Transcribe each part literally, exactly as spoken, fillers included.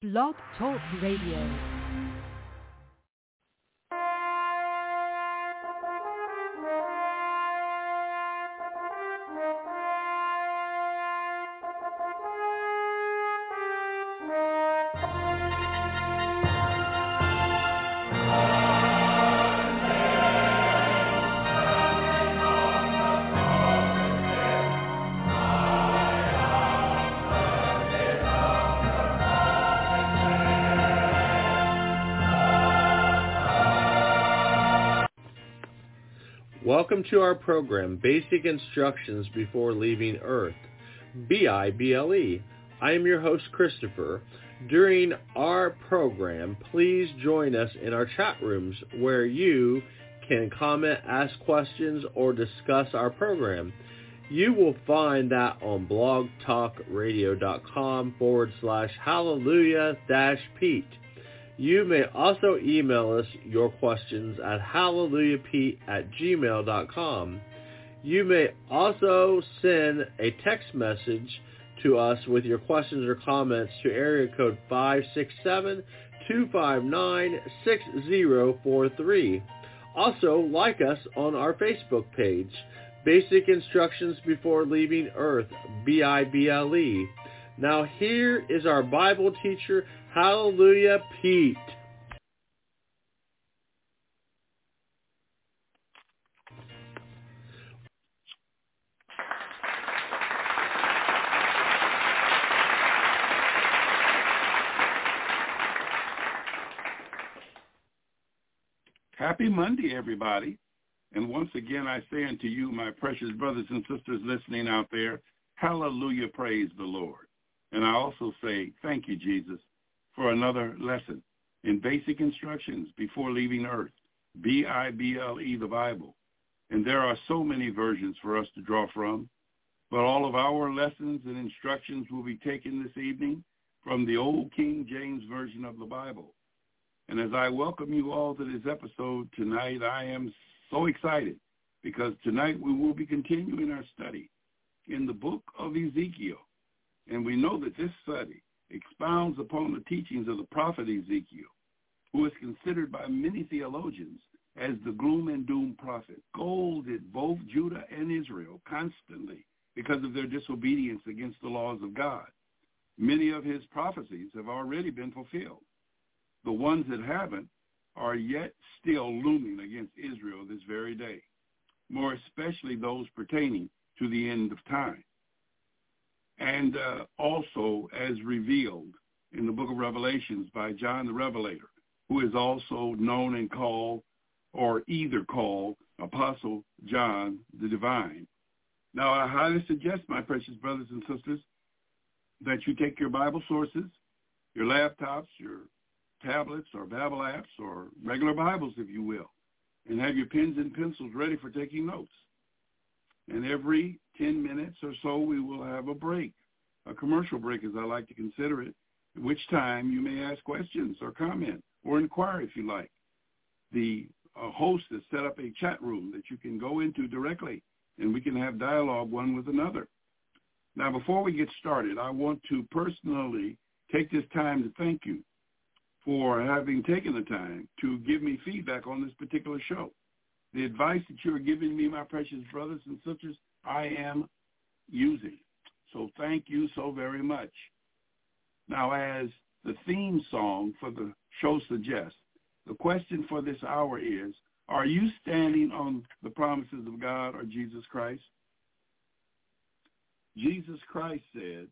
Blog Talk Radio. Welcome to our program, Basic Instructions Before Leaving Earth, B I B L E. I am your host, Christopher. During our program, please join us in our chat rooms where you can comment, ask questions, or discuss our program. You will find that on blogtalkradio.com forward slash hallelujah dash Pete. You may also email us your questions at hallelujahpete at gmail dot com. You may also send a text message to us with your questions or comments to area code five six seven, two five nine, six zero four three. Also, like us on our Facebook page, Basic Instructions Before Leaving Earth, B I B L E. Now here is our Bible teacher, Hallelujah Pete. Happy Monday, everybody. And once again, I say unto you, my precious brothers and sisters listening out there, hallelujah, praise the Lord. And I also say, thank you, Jesus, for another lesson in Basic Instructions Before Leaving Earth, B I B L E, the Bible. And there are so many versions for us to draw from, but all of our lessons and instructions will be taken this evening from the old King James Version of the Bible. And as I welcome you all to this episode tonight, I am so excited because tonight we will be continuing our study in the book of Ezekiel. And we know that this study expounds upon the teachings of the prophet Ezekiel, who is considered by many theologians as the gloom and doom prophet, scolded both Judah and Israel constantly because of their disobedience against the laws of God. Many of his prophecies have already been fulfilled. The ones that haven't are yet still looming against Israel this very day, more especially those pertaining to the end of time. And uh, also as revealed in the book of Revelations by John the Revelator, who is also known and called, or either called, Apostle John the Divine. Now, I highly suggest, my precious brothers and sisters, that you take your Bible sources, your laptops, your tablets, or Bible apps, or regular Bibles, if you will, and have your pens and pencils ready for taking notes. And every ten minutes or so, we will have a break, a commercial break, as I like to consider it, at which time you may ask questions or comment or inquire if you like. The uh, host has set up a chat room that you can go into directly, and we can have dialogue one with another. Now, before we get started, I want to personally take this time to thank you for having taken the time to give me feedback on this particular show. The advice that you are giving me, my precious brothers and sisters, I am using. So thank you so very much. Now, as the theme song for the show suggests, the question for this hour is, are you standing on the promises of God or Jesus Christ? Jesus Christ said,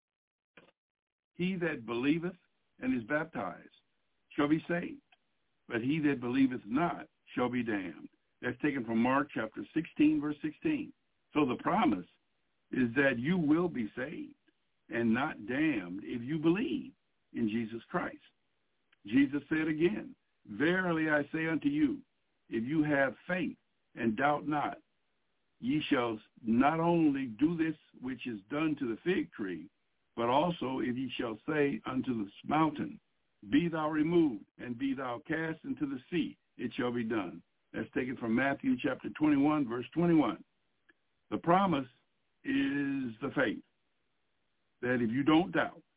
he that believeth and is baptized shall be saved, but he that believeth not shall be damned. That's taken from Mark chapter sixteen, verse sixteen. So the promise is that you will be saved and not damned if you believe in Jesus Christ. Jesus said again, verily I say unto you, if you have faith and doubt not, ye shall not only do this which is done to the fig tree, but also if ye shall say unto this mountain, be thou removed and be thou cast into the sea, it shall be done. That's taken from Matthew chapter twenty-one, verse twenty-one. The promise is the faith that if you don't doubt,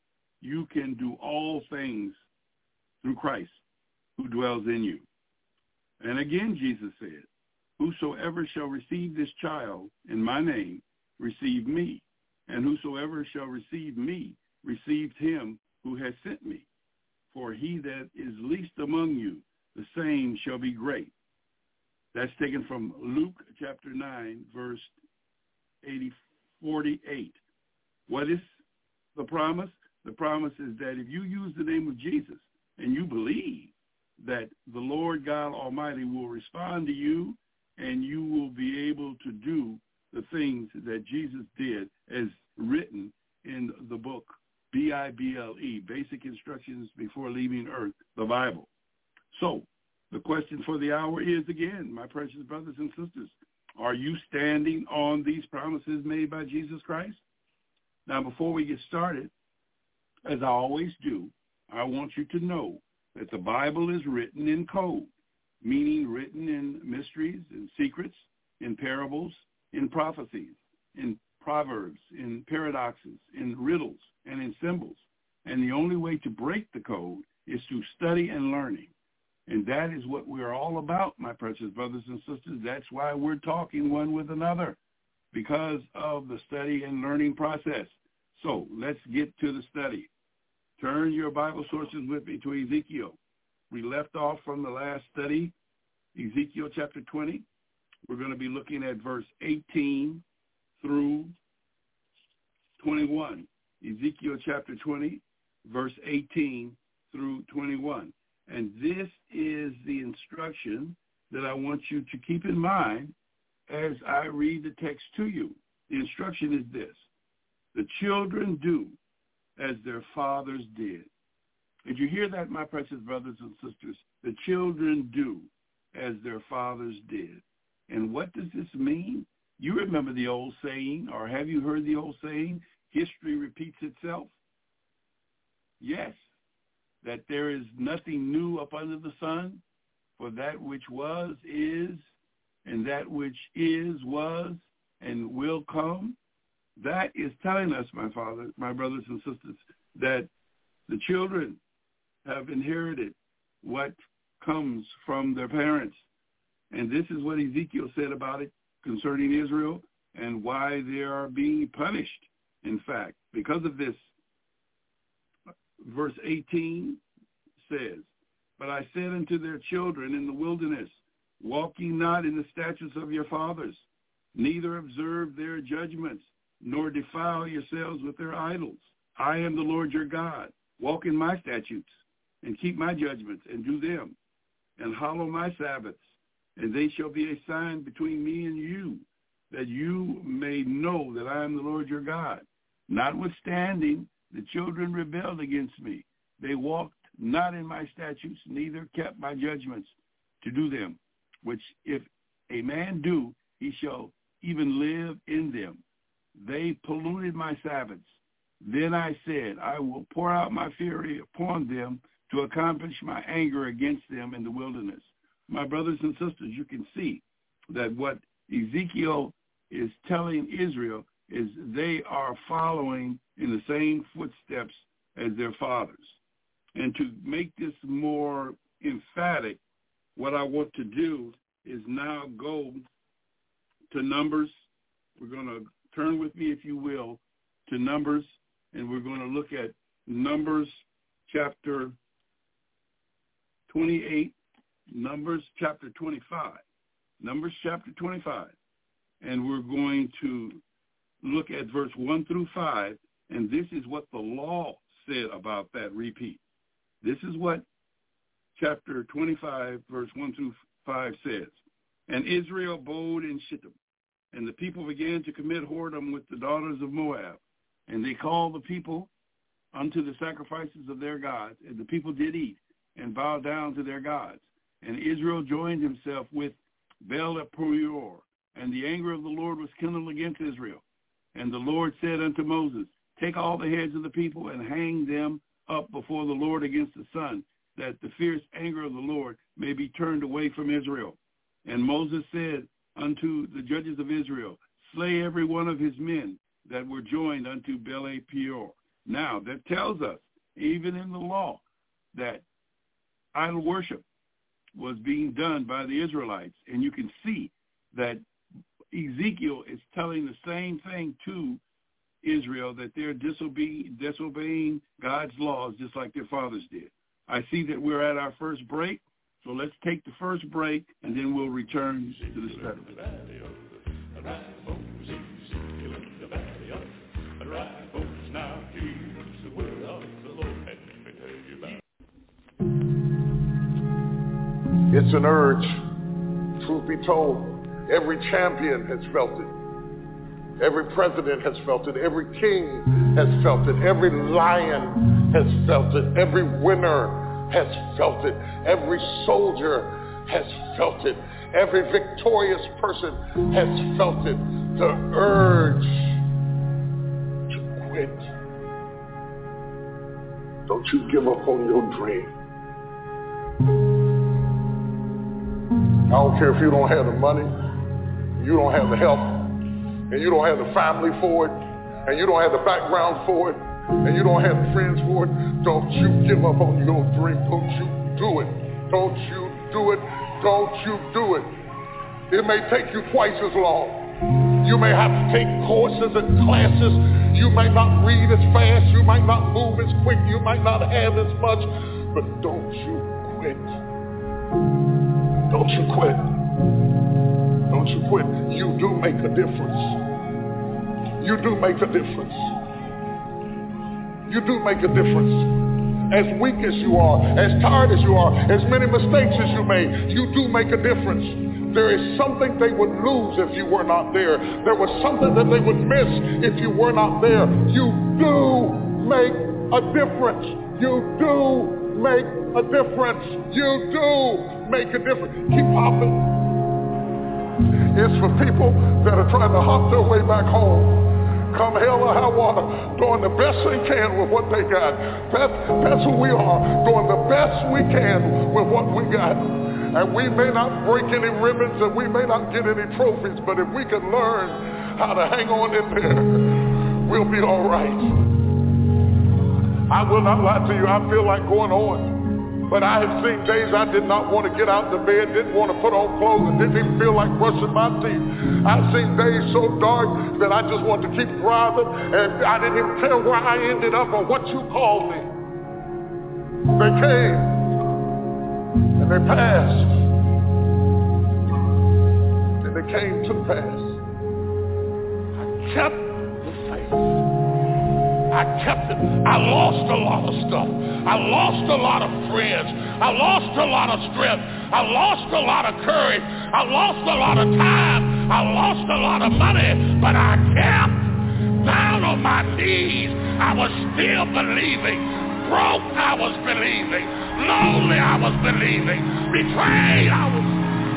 you can do all things through Christ who dwells in you. And again, Jesus said, whosoever shall receive this child in my name, receive me. And whosoever shall receive me, receives him who has sent me. For he that is least among you, the same shall be great. That's taken from Luke chapter nine, verse eighty, forty-eight. What is the promise? The promise is that if you use the name of Jesus and you believe that the Lord God Almighty will respond to you and you will be able to do the things that Jesus did as written in the book B I B L E, Basic Instructions Before Leaving Earth, the Bible. So the question for the hour is, again, my precious brothers and sisters, are you standing on these promises made by Jesus Christ? Now, before we get started, as I always do, I want you to know that the Bible is written in code, meaning written in mysteries and secrets, in parables, in prophecies, in proverbs, in paradoxes, in riddles, and in symbols. And the only way to break the code is through study and learning. And that is what we're all about, my precious brothers and sisters. That's why we're talking one with another, because of the study and learning process. So let's get to the study. Turn your Bible sources with me to Ezekiel. We left off from the last study, Ezekiel chapter twenty. We're going to be looking at verse eighteen through twenty-one. Ezekiel chapter twenty, verse eighteen through twenty-one. And this is the instruction that I want you to keep in mind as I read the text to you. The instruction is this: the children do as their fathers did. Did you hear that, my precious brothers and sisters? The children do as their fathers did. And what does this mean? You remember the old saying, or have you heard the old saying, history repeats itself? Yes, that there is nothing new up under the sun, for that which was is, and that which is was and will come. That is telling us, my father, my brothers and sisters, that the children have inherited what comes from their parents. And this is what Ezekiel said about it concerning Israel and why they are being punished, in fact, because of this. Verse eighteen says, but I said unto their children in the wilderness, walk ye not in the statutes of your fathers, neither observe their judgments, nor defile yourselves with their idols. I am the Lord your God. Walk in my statutes, and keep my judgments, and do them, and hallow my Sabbaths, and they shall be a sign between me and you, that you may know that I am the Lord your God. Notwithstanding, the children rebelled against me. They walked not in my statutes, neither kept my judgments to do them, which if a man do, he shall even live in them. They polluted my Sabbaths. Then I said, I will pour out my fury upon them to accomplish my anger against them in the wilderness. My brothers and sisters, you can see that what Ezekiel is telling Israel is they are following in the same footsteps as their fathers. And to make this more emphatic, what I want to do is now go to Numbers. We're going to turn with me, if you will, to Numbers, and we're going to look at Numbers chapter twenty-eight, Numbers chapter twenty-five, Numbers chapter twenty-five, and we're going to look at verse one through five, and this is what the law said about that repeat. This is what chapter twenty-five, verse one through five says. And Israel abode in Shittim, and the people began to commit whoredom with the daughters of Moab. And they called the people unto the sacrifices of their gods, and the people did eat and bow down to their gods. And Israel joined himself with Baal-peor, and the anger of the Lord was kindled against Israel. And the Lord said unto Moses, take all the heads of the people and hang them up before the Lord against the sun, that the fierce anger of the Lord may be turned away from Israel. And Moses said unto the judges of Israel, slay every one of his men that were joined unto Baal-peor. Now, that tells us even in the law, that idol worship was being done by the Israelites. And you can see that Ezekiel is telling the same thing to Israel, that they're disobeying, disobeying God's laws just like their fathers did. I see that we're at our first break, so let's take the first break, and then we'll return to the study. It's an urge. Truth be told, every champion has felt it. Every president has felt it. Every king has felt it. Every lion has felt it. Every winner has felt it. Every soldier has felt it. Every victorious person has felt it. The urge to quit. Don't you give up on your dream. I don't care if you don't have the money, you don't have the help, and you don't have the family for it, and you don't have the background for it, and you don't have the friends for it. Don't you give up on your dream. Don't you do it. Don't you do it. Don't you do it. It may take you twice as long. You may have to take courses and classes. You might not read as fast. You might not move as quick. You might not have as much. But don't you quit. Don't you quit. Don't you quit. You do make a difference. You do make a difference. You do make a difference. As weak as you are, as tired as you are, as many mistakes as you made, you do make a difference. There is something they would lose if you were not there. There was something that they would miss if you were not there. You do make a difference. You do make a difference. You do make a difference. Keep hopping. It's for people that are trying to hop their way back home. Come hell or high water, doing the best they can with what they got. That's, that's who we are, doing the best we can with what we got. And we may not break any ribbons and we may not get any trophies, but if we can learn how to hang on in there, we'll be all right. I will not lie to you, I feel like going on. But I have seen days I did not want to get out of bed, didn't want to put on clothes, and didn't even feel like brushing my teeth. I've seen days so dark that I just want to keep driving, and I didn't even care where I ended up or what you called me. They came, and they passed, and they came to pass. I kept the faith. I kept it. I lost a lot of stuff. I lost a lot of friends. I lost a lot of strength. I lost a lot of courage. I lost a lot of time. I lost a lot of money. But I kept down on my knees. I was still believing. Broke, I was believing. Lonely, I was believing. Betrayed, I was.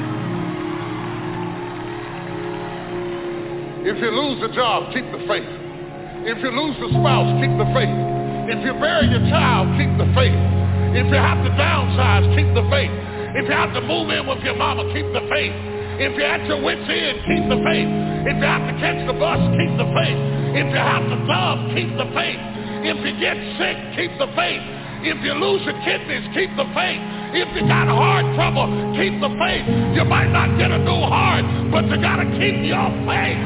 If you lose a job, keep the faith. If you lose a spouse, keep the faith. If you bury your child, keep the faith. If you have to downsize, keep the faith. If you have to move in with your mama, keep the faith. If you're at your wit's end, keep the faith. If you have to catch the bus, keep the faith. If you have to dub, keep the faith. If you get sick, keep the faith. If you lose your kidneys, keep the faith. If you got heart trouble, keep the faith. You might not get a new heart, but you got to keep your faith.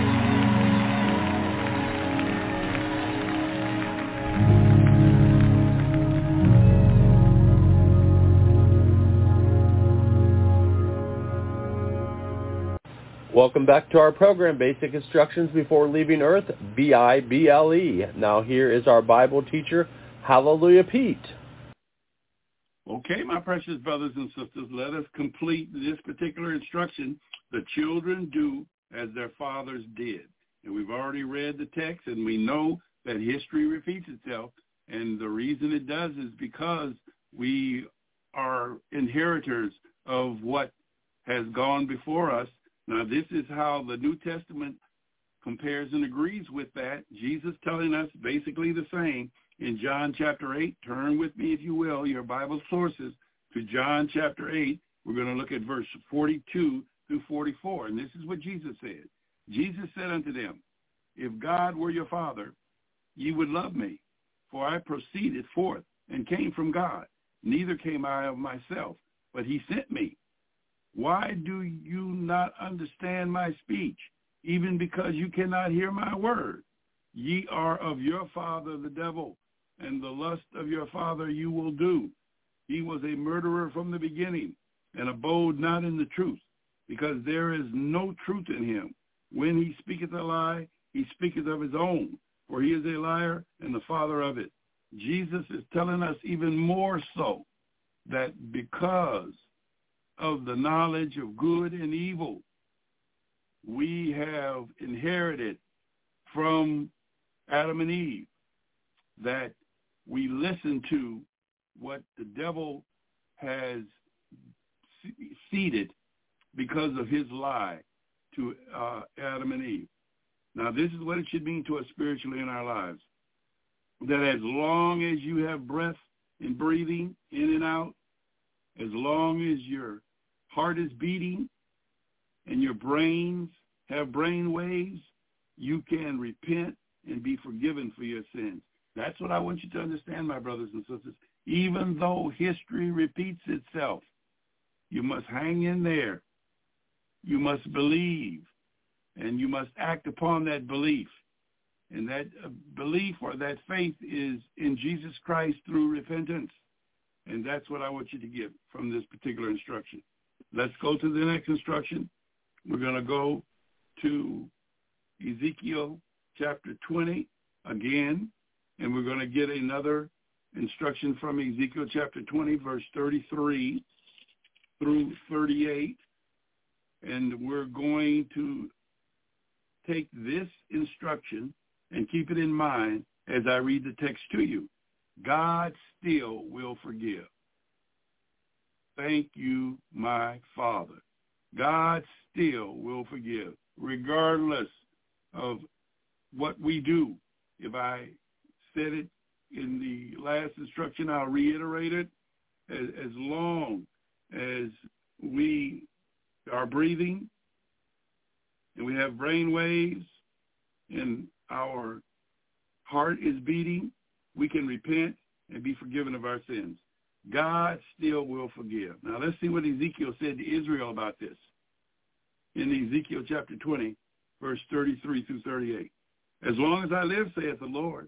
Welcome back to our program, Basic Instructions Before Leaving Earth, B I B L E. Now here is our Bible teacher, Hallelujah Pete. Okay, my precious brothers and sisters, let us complete this particular instruction. The children do as their fathers did. And we've already read the text, and we know that history repeats itself. And the reason it does is because we are inheritors of what has gone before us. Now, this is how the New Testament compares and agrees with that. Jesus telling us basically the same in John chapter eight. Turn with me, if you will, your Bible sources to John chapter eight. We're going to look at verse forty-two through forty-four. And this is what Jesus said. Jesus said unto them, if God were your Father, ye would love me, for I proceeded forth and came from God. Neither came I of myself, but he sent me. Why do you not understand my speech, even because you cannot hear my word? Ye are of your father the devil, and the lust of your father you will do. He was a murderer from the beginning, and abode not in the truth, because there is no truth in him. When he speaketh a lie, he speaketh of his own, for he is a liar and the father of it. Jesus is telling us even more so that because of the knowledge of good and evil, we have inherited from Adam and Eve that we listen to what the devil has seeded because of his lie to uh, Adam and Eve. Now, this is what it should mean to us spiritually in our lives, that as long as you have breath and breathing in and out, as long as your heart is beating and your brains have brain waves, you can repent and be forgiven for your sins. That's what I want you to understand, my brothers and sisters. Even though history repeats itself, you must hang in there. You must believe, and you must act upon that belief. And that belief or that faith is in Jesus Christ through repentance. And that's what I want you to get from this particular instruction. Let's go to the next instruction. We're going to go to Ezekiel chapter twenty again, and we're going to get another instruction from Ezekiel chapter twenty, verse thirty-three through thirty-eight. And we're going to take this instruction and keep it in mind as I read the text to you. God still will forgive. Thank you, my Father. God still will forgive, regardless of what we do. If I said it in the last instruction, I'll reiterate it. As, as long as we are breathing and we have brain waves and our heart is beating, we can repent and be forgiven of our sins. God still will forgive. Now let's see what Ezekiel said to Israel about this. In Ezekiel chapter twenty, verse thirty-three through thirty-eight. As long as I live, saith the Lord,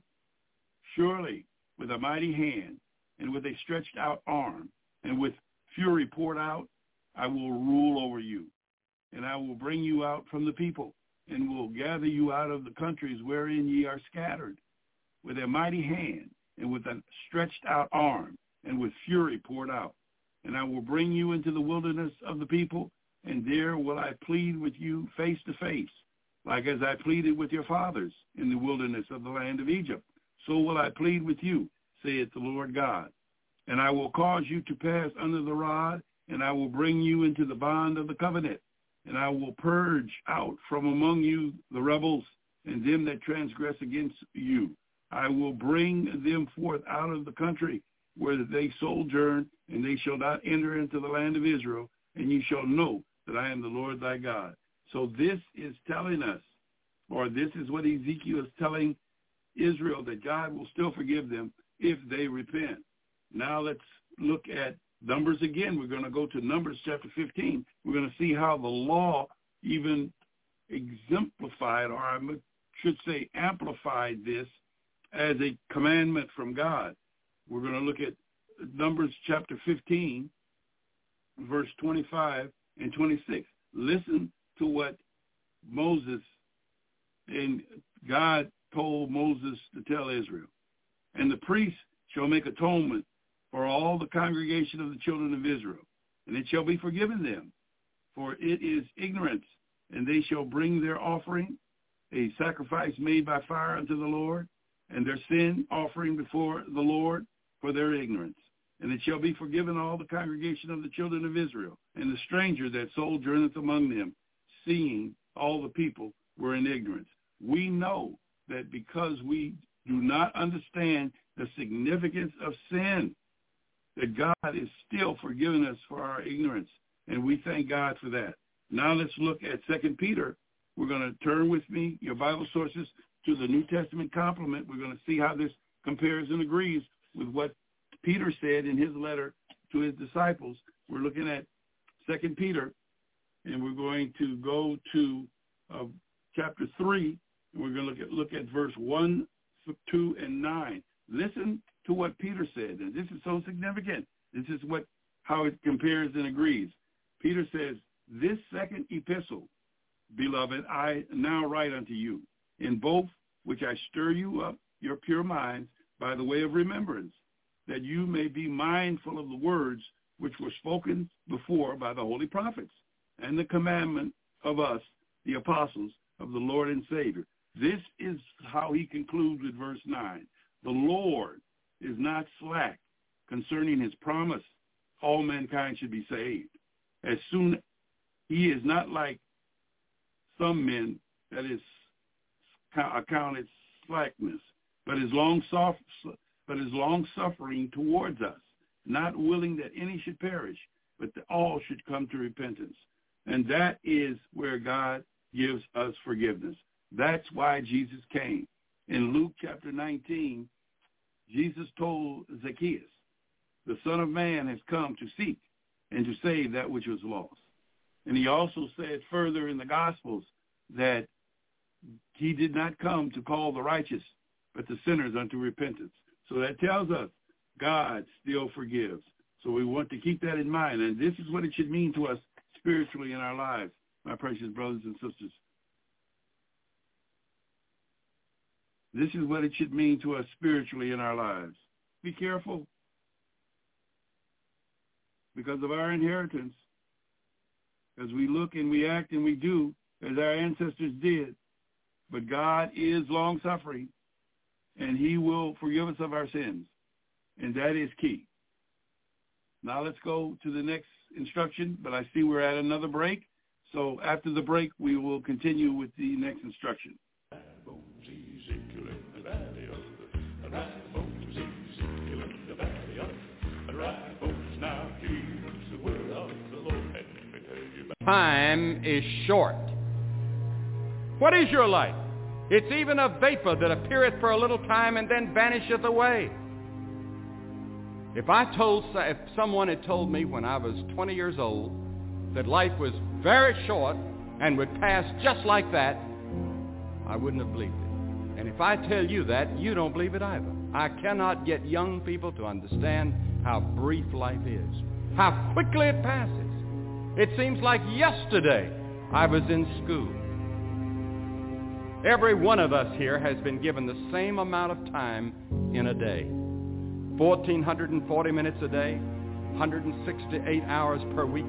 surely with a mighty hand and with a stretched out arm and with fury poured out, I will rule over you. And I will bring you out from the people and will gather you out of the countries wherein ye are scattered, with a mighty hand and with a stretched out arm and with fury poured out. And I will bring you into the wilderness of the people, and there will I plead with you face to face, like as I pleaded with your fathers in the wilderness of the land of Egypt. So will I plead with you, saith the Lord God. And I will cause you to pass under the rod, and I will bring you into the bond of the covenant. And I will purge out from among you the rebels and them that transgress against you. I will bring them forth out of the country where they sojourn, and they shall not enter into the land of Israel, and ye shall know that I am the Lord thy God. So this is telling us, or this is what Ezekiel is telling Israel, that God will still forgive them if they repent. Now let's look at Numbers again. We're going to go to Numbers chapter fifteen. We're going to see how the law even exemplified, or I should say amplified this as a commandment from God. We're going to look at Numbers chapter fifteen, verse twenty-five and twenty-six. Listen to what Moses and God told Moses to tell Israel. And the priests shall make atonement for all the congregation of the children of Israel, and it shall be forgiven them, for it is ignorance. And they shall bring their offering, a sacrifice made by fire unto the Lord, and their sin offering before the Lord for their ignorance. And it shall be forgiven all the congregation of the children of Israel, and the stranger that sojourneth among them, seeing all the people were in ignorance. We know that because we do not understand the significance of sin, that God is still forgiving us for our ignorance, and we thank God for that. Now let's look at Second Peter. We're going to turn with me, your Bible sources, to the New Testament complement. We're going to see how this compares and agrees with what Peter said in his letter to his disciples. We're looking at Second Peter, and we're going to go to uh, chapter three, and we're going to look at, look at verse one, two, and nine. Listen to what Peter said, and this is so significant. This is what how it compares and agrees. Peter says, this second epistle, beloved, I now write unto you, in both which I stir you up your pure minds by the way of remembrance, that you may be mindful of the words which were spoken before by the holy prophets, and the commandment of us, the apostles of the Lord and Savior. This is how he concludes with verse nine. The Lord is not slack concerning his promise, all mankind should be saved. As soon he is not like some men that is accounted slackness, but is long soft, but is long suffering towards us, not willing that any should perish, but that all should come to repentance. And that is where God gives us forgiveness. That's why Jesus came. In Luke chapter nineteen, Jesus told Zacchaeus, the Son of Man has come to seek and to save that which was lost. And he also said further in the Gospels that he did not come to call the righteous, but the sinners unto repentance. So that tells us God still forgives. So we want to keep that in mind. And this is what it should mean to us spiritually in our lives, my precious brothers and sisters. This is what it should mean to us spiritually in our lives. Be careful. Because of our inheritance, as we look and we act and we do as our ancestors did. But God is long-suffering, and he will forgive us of our sins, and that is key. Now let's go to the next instruction, but I see we're at another break. So after the break, we will continue with the next instruction. Time is short. What is your life? It's even a vapor that appeareth for a little time and then vanisheth away. If I told, if someone had told me when I was twenty years old that life was very short and would pass just like that, I wouldn't have believed it. And if I tell you that, you don't believe it either. I cannot get young people to understand how brief life is, how quickly it passes. It seems like yesterday I was in school. Every one of us here has been given the same amount of time in a day. one thousand four hundred forty minutes a day, one hundred sixty-eight hours per week.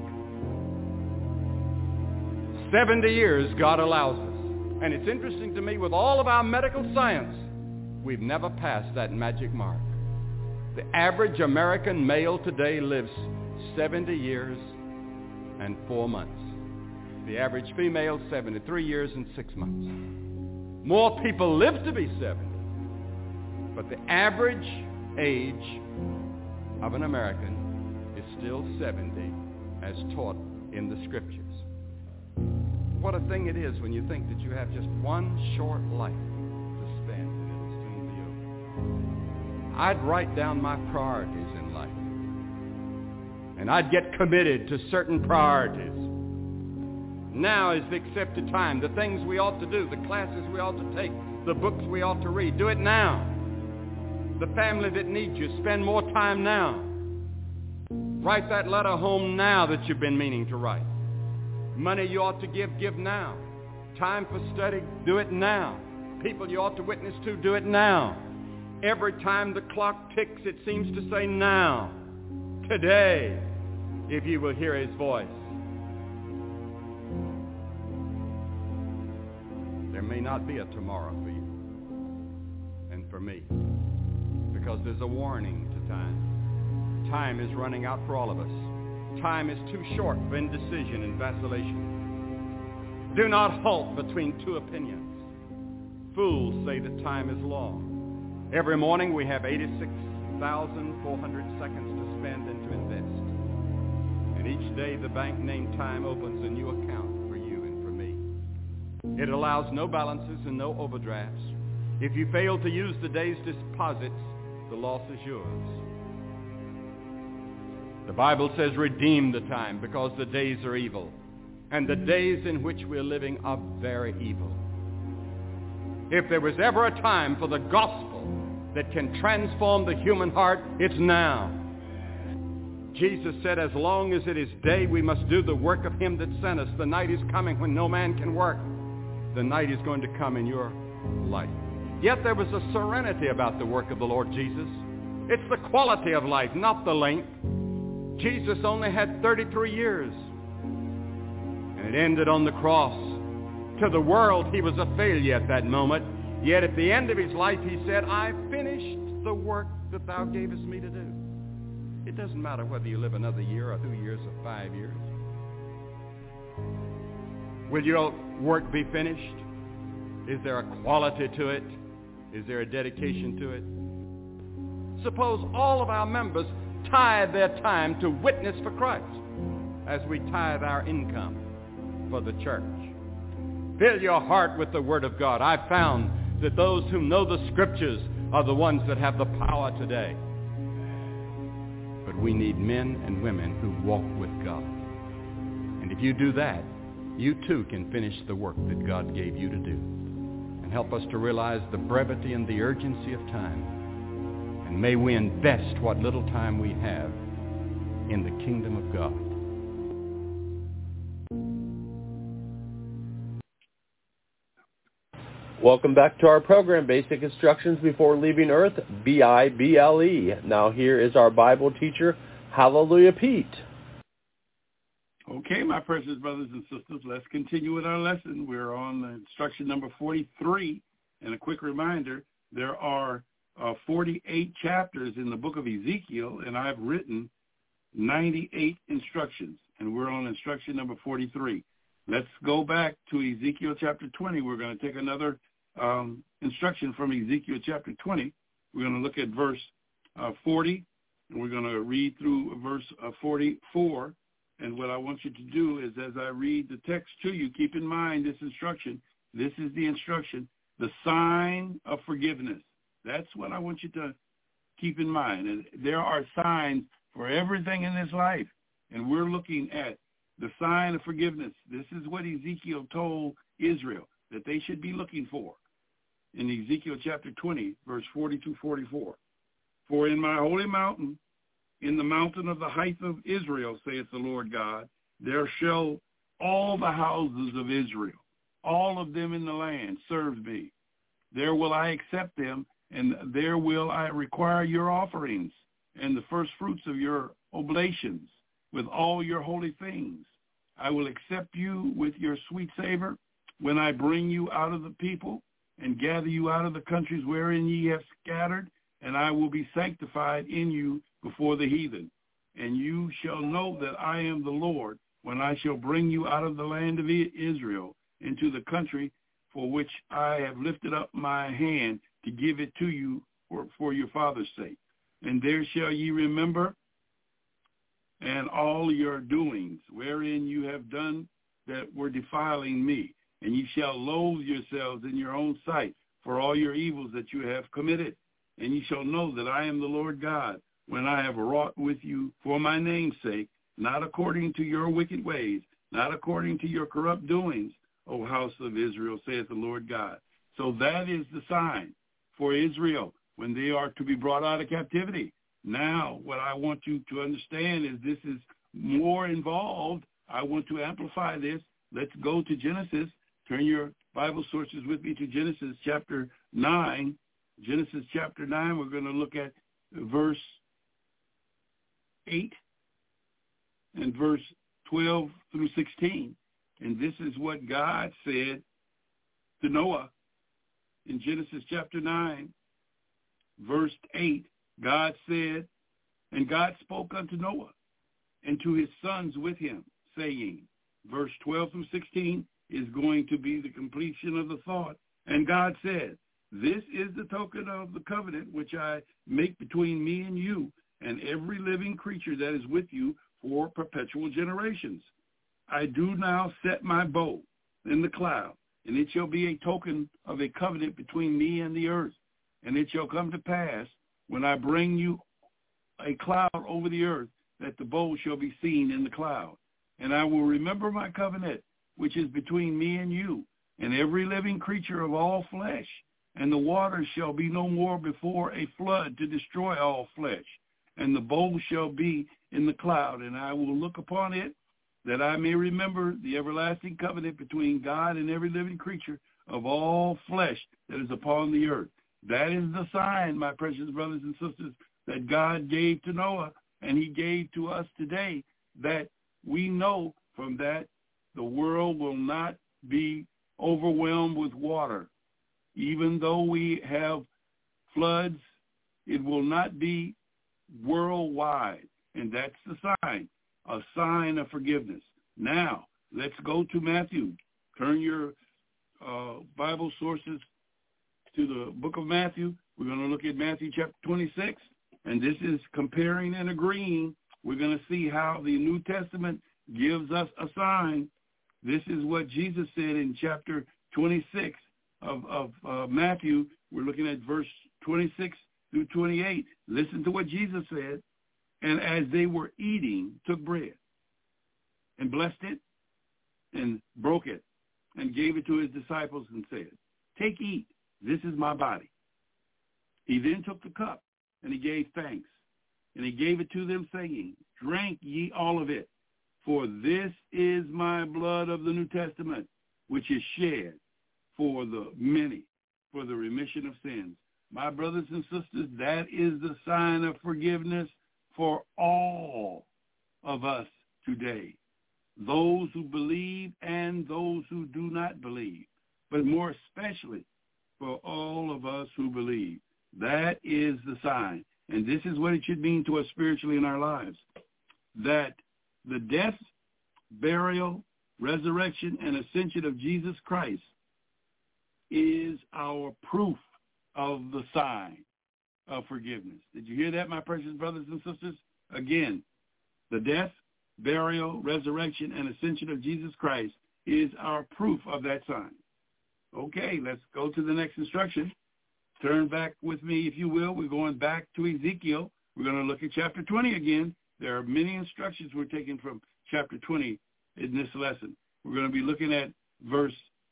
seventy years God allows us. And it's interesting to me, with all of our medical science, we've never passed that magic mark. The average American male today lives seventy years and four months. The average female, seventy-three years and six months. More people live to be seventy, but the average age of an American is still seventy, as taught in the scriptures. What a thing it is when you think that you have just one short life to spend, and it'll soon be over. I'd write down my priorities in life, and I'd get committed to certain priorities. Now is the accepted time. The things we ought to do, the classes we ought to take, the books we ought to read, do it now. The family that needs you, spend more time now. Write that letter home now that you've been meaning to write. Money you ought to give, give now. Time for study, do it now. People you ought to witness to, do it now. Every time the clock ticks, it seems to say now. Today, if you will hear his voice. There may not be a tomorrow for you and for me, because there's a warning to time. Time is running out for all of us. Time is too short for indecision and vacillation. Do not halt between two opinions. Fools say that time is long. Every morning we have eighty-six thousand four hundred seconds to spend and to invest. And each day the bank named time opens a new account for you and for me. It allows no balances and no overdrafts. If you fail to use the day's deposits, the loss is yours. The Bible says, redeem the time, because the days are evil. And the days in which we're living are very evil. If there was ever a time for the gospel that can transform the human heart, it's now. Jesus said, as long as it is day, we must do the work of him that sent us. The night is coming when no man can work. The night is going to come in your life. Yet there was a serenity about the work of the Lord Jesus. It's the quality of life, not the length. Jesus only had thirty-three years. And it ended on the cross. To the world, he was a failure at that moment. Yet at the end of his life, he said, I finished the work that thou gavest me to do. It doesn't matter whether you live another year or two years or five years. Will your work be finished? Is there a quality to it? Is there a dedication to it? Suppose all of our members tithe their time to witness for Christ as we tithe our income for the church. Fill your heart with the Word of God. I've found that those who know the Scriptures are the ones that have the power today. But we need men and women who walk with God. And if you do that, you too can finish the work that God gave you to do and help us to realize the brevity and the urgency of time. And may we invest what little time we have in the kingdom of God. Welcome back to our program, Basic Instructions Before Leaving Earth, B I B L E. Now here is our Bible teacher, Hallelujah Pete. Okay, my precious brothers and sisters, let's continue with our lesson. We're on instruction number forty-three. And a quick reminder, there are uh, forty-eight chapters in the book of Ezekiel, and I've written ninety-eight instructions. And we're on instruction number forty-three. Let's go back to Ezekiel chapter twenty. We're going to take another um, instruction from Ezekiel chapter twenty. We're going to look at verse uh, forty, and we're going to read through verse uh, forty-four. And what I want you to do is, as I read the text to you, keep in mind this instruction. This is the instruction, the sign of forgiveness. That's what I want you to keep in mind. And there are signs for everything in this life, and we're looking at the sign of forgiveness. This is what Ezekiel told Israel that they should be looking for in Ezekiel chapter twenty, verse forty to forty-four. For in my holy mountain, in the mountain of the height of Israel, saith the Lord God, there shall all the houses of Israel, all of them in the land, serve me. There will I accept them, and there will I require your offerings and the first fruits of your oblations with all your holy things. I will accept you with your sweet savor when I bring you out of the people and gather you out of the countries wherein ye have scattered, and I will be sanctified in you before the heathen. And you shall know that I am the Lord when I shall bring you out of the land of Israel into the country for which I have lifted up my hand to give it to you for, for your father's sake. And there shall ye remember and all your doings, wherein you have done that were defiling me. And ye shall loathe yourselves in your own sight for all your evils that you have committed. And ye shall know that I am the Lord God, when I have wrought with you for my name's sake, not according to your wicked ways, not according to your corrupt doings, O house of Israel, saith the Lord God. So that is the sign for Israel when they are to be brought out of captivity. Now, what I want you to understand is this is more involved. I want to amplify this. Let's go to Genesis. Turn your Bible sources with me to Genesis chapter nine. Genesis chapter nine, we're going to look at verse eight and verse twelve through sixteen. And this is what God said to Noah in Genesis chapter nine, verse eight. God said, and God spoke unto Noah and to his sons with him, saying, verse twelve through sixteen is going to be the completion of the thought. And God said, this is the token of the covenant which I make between me and you and every living creature that is with you for perpetual generations. I do now set my bow in the cloud, and it shall be a token of a covenant between me and the earth. And it shall come to pass, when I bring you a cloud over the earth, that the bowl shall be seen in the cloud. And I will remember my covenant, which is between me and you, and every living creature of all flesh. And the waters shall be no more before a flood to destroy all flesh. And the bowl shall be in the cloud, and I will look upon it, that I may remember the everlasting covenant between God and every living creature of all flesh that is upon the earth. That is the sign, my precious brothers and sisters, that God gave to Noah, and he gave to us today, that we know from that the world will not be overwhelmed with water. Even though we have floods, it will not be worldwide. And that's the sign, a sign of forgiveness. Now, let's go to Matthew. Turn your uh, Bible sources to the book of Matthew. We're going to look at Matthew chapter twenty-six. And this is comparing and agreeing. We're going to see how the New Testament gives us a sign. This is what Jesus said in chapter twenty-six of, of uh, Matthew. We're looking at verse twenty-six through twenty-eight. Listen to what Jesus said. And as they were eating, took bread and blessed it and broke it and gave it to his disciples and said, take, eat, this is my body. He then took the cup and he gave thanks, and he gave it to them, saying, drink ye all of it, for this is my blood of the New Testament, which is shed for the many, for the remission of sins. My brothers and sisters, that is the sign of forgiveness for all of us today, those who believe and those who do not believe, but more especially for all of us who believe. That is the sign, and this is what it should mean to us spiritually in our lives, that the death, burial, resurrection, and ascension of Jesus Christ is our proof of the sign of forgiveness. Did you hear that, my precious brothers and sisters? Again, the death, burial, resurrection, and ascension of Jesus Christ is our proof of that sign. Okay, let's go to the next instruction. Turn back with me, if you will. We're going back to Ezekiel. We're going to look at chapter twenty again. There are many instructions we're taking from chapter twenty in this lesson. We're going to be looking at verse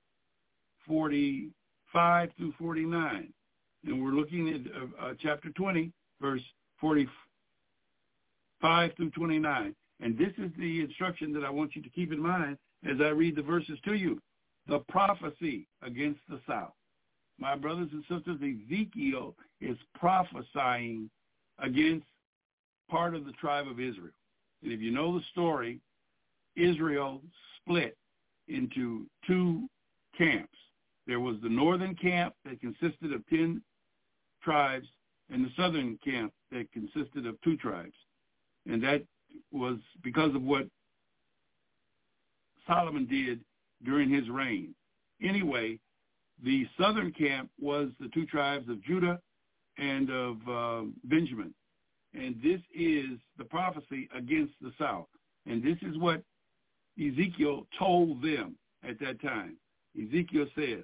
forty-five through forty-nine. And we're looking at uh, uh, chapter twenty, verse forty-five through twenty-nine. And this is the instruction that I want you to keep in mind as I read the verses to you. The prophecy against the south. My brothers and sisters, Ezekiel is prophesying against part of the tribe of Israel. And if you know the story, Israel split into two camps. There was the northern camp that consisted of ten tribes and the southern camp that consisted of two tribes. And that was because of what Solomon did during his reign. Anyway, the southern camp was the two tribes of Judah and of uh, Benjamin. And this is the prophecy against the south. And this is what Ezekiel told them at that time. Ezekiel said,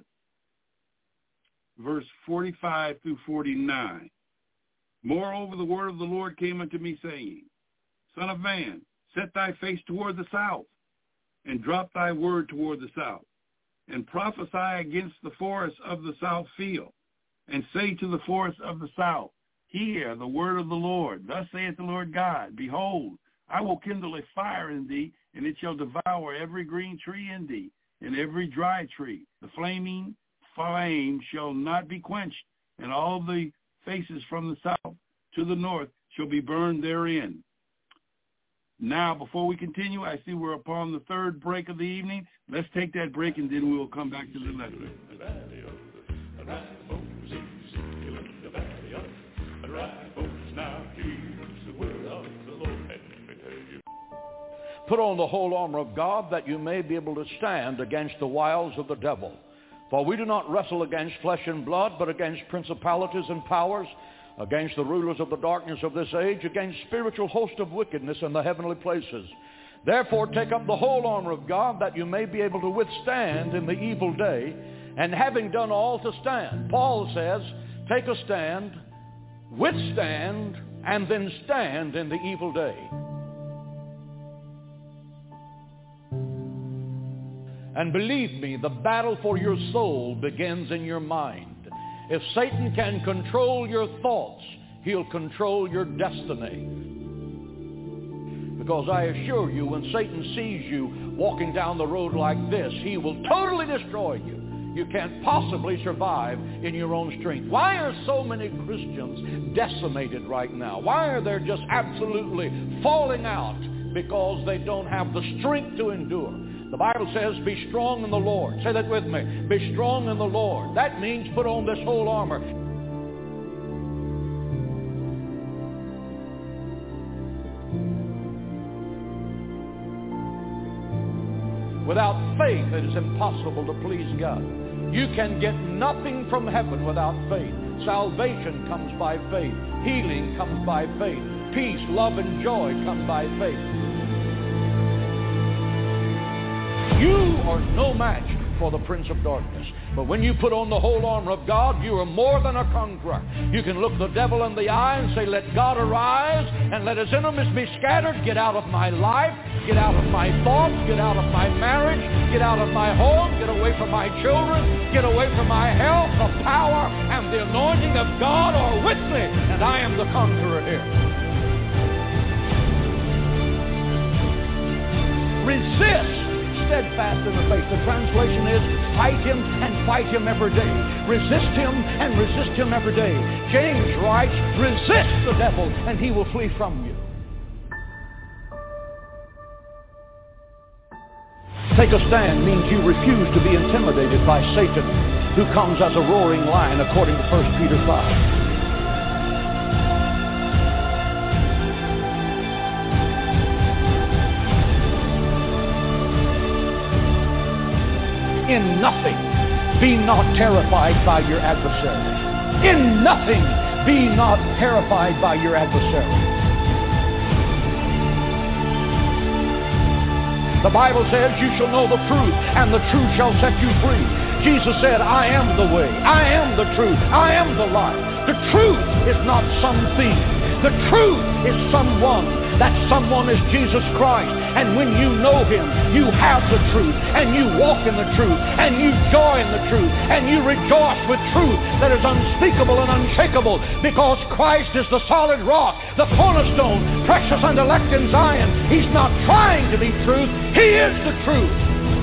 verse forty-five through forty-nine, moreover, the word of the Lord came unto me, saying, Son of man, set thy face toward the south, and drop thy word toward the south, and prophesy against the forests of the south field, and say to the forests of the south, hear the word of the Lord. Thus saith the Lord God, behold, I will kindle a fire in thee, and it shall devour every green tree in thee, and every dry tree. The flaming flame shall not be quenched, and all the faces from the south to the north shall be burned therein. Now, before we continue, I see we're upon the third break of the evening. Let's take that break, and then we will come back to the lesson. Put on the whole armor of God, that you may be able to stand against the wiles of the devil. For we do not wrestle against flesh and blood, but against principalities and powers, against the rulers of the darkness of this age, against spiritual hosts of wickedness in the heavenly places. Therefore take up the whole armor of God, that you may be able to withstand in the evil day, and having done all to stand. Paul says, take a stand, withstand, and then stand in the evil day. And believe me, the battle for your soul begins in your mind. If Satan can control your thoughts, he'll control your destiny. Because I assure you, when Satan sees you walking down the road like this, he will totally destroy you. You can't possibly survive in your own strength. Why are so many Christians decimated right now? Why are they just absolutely falling out? Because they don't have the strength to endure. The Bible says, be strong in the Lord. Say that with me. Be strong in the Lord. That means put on this whole armor. Without faith, it is impossible to please God. You can get nothing from heaven without faith. Salvation comes by faith. Healing comes by faith. Peace, love, and joy come by faith. You are no match for the prince of darkness. But when you put on the whole armor of God, you are more than a conqueror. You can look the devil in the eye and say, let God arise and let his enemies be scattered. Get out of my life. Get out of my thoughts. Get out of my marriage. Get out of my home. Get away from my children. Get away from my health. The power and the anointing of God are with me, and I am the conqueror here. Resist. Steadfast in the faith. The translation is fight him and fight him every day. Resist him and resist him every day. James writes, resist the devil and he will flee from you. Take a stand means you refuse to be intimidated by Satan, who comes as a roaring lion, according to First Peter five. In nothing, be not terrified by your adversary. In nothing, be not terrified by your adversary. The Bible says, you shall know the truth, and the truth shall set you free. Jesus said, I am the way, I am the truth, I am the life. The truth is not some thing. The truth is someone. That someone is Jesus Christ. And when you know him, you have the truth, and you walk in the truth, and you joy in the truth, and you rejoice with truth that is unspeakable and unshakable, because Christ is the solid rock, the cornerstone, precious and elect in Zion. He's not trying to be truth. He is the truth.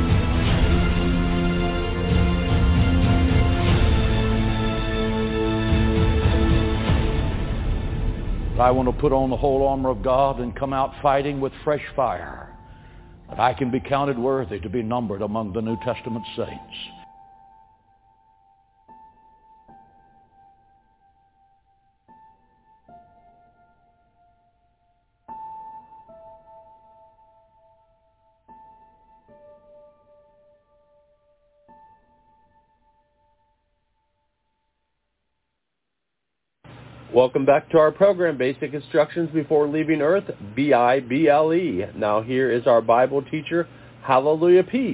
I want to put on the whole armor of God and come out fighting with fresh fire, that I can be counted worthy to be numbered among the New Testament saints. Welcome back to our program, Basic Instructions Before Leaving Earth, B I B L E. Now here is our Bible teacher, Hallelujah Pete.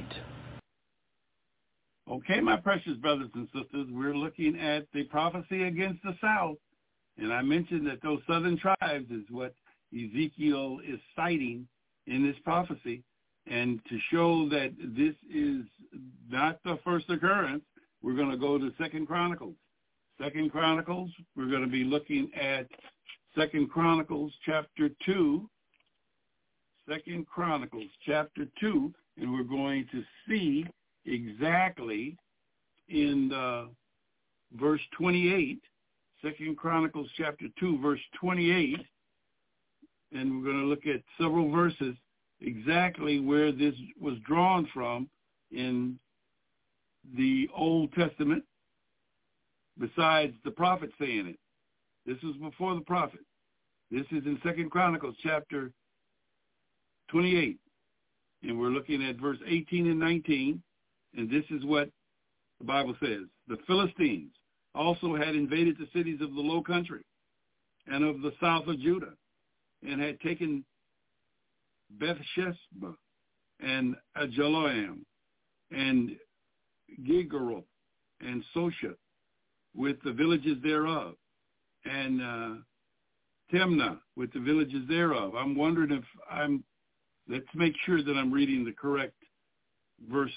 Okay, my precious brothers and sisters, we're looking at the prophecy against the South. And I mentioned that those southern tribes is what Ezekiel is citing in this prophecy. And to show that this is not the first occurrence, we're going to go to Second Chronicles. Second Chronicles, we're going to be looking at Second Chronicles chapter two. Second Chronicles chapter two, and we're going to see exactly in uh, verse twenty-eight, Second Chronicles chapter two, verse twenty-eight, and we're going to look at several verses exactly where this was drawn from in the Old Testament. Besides the prophet saying it. This was before the prophet. This is in Second Chronicles chapter twenty-eight. And we're looking at verse eighteen and nineteen. And this is what the Bible says. The Philistines also had invaded the cities of the low country and of the south of Judah, and had taken Bethsheba and Ajaloam and Gigaroth and Sosha, with the villages thereof, and uh, Timnah with the villages thereof. I'm wondering if I'm, let's make sure that I'm reading the correct verses.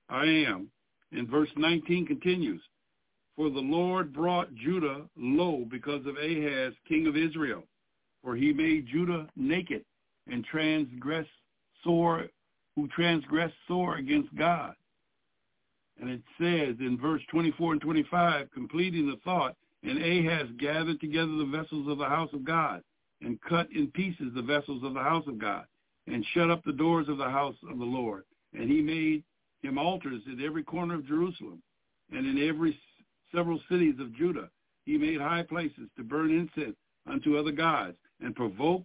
I am. And verse nineteen continues, for the Lord brought Judah low because of Ahaz, king of Israel, for he made Judah naked and transgressed sore, who transgressed sore against God. And it says in verse twenty-four and twenty-five, completing the thought, and Ahaz gathered together the vessels of the house of God, and cut in pieces the vessels of the house of God, and shut up the doors of the house of the Lord. And he made him altars in every corner of Jerusalem, and in every several cities of Judah. He made high places to burn incense unto other gods, and provoke